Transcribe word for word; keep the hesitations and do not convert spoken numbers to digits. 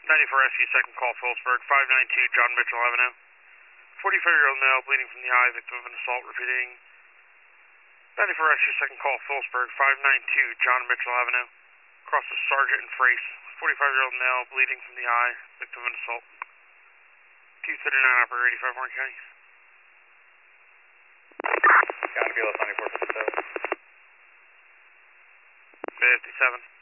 ninety-four Rescue, second call, Phillipsburg, five nine two, John Mitchell Avenue. forty-five-year-old male, bleeding from the eye, victim of an assault, repeating. ninety-four Rescue, second call, Phillipsburg, five nine two, John Mitchell Avenue. Across the Sergeant and Frace, forty-five-year-old male, bleeding from the eye, victim of an assault. two thirty-nine, operator eighty-five, Orange County. County B L S ninety-four fifty-seven. fifty-seven.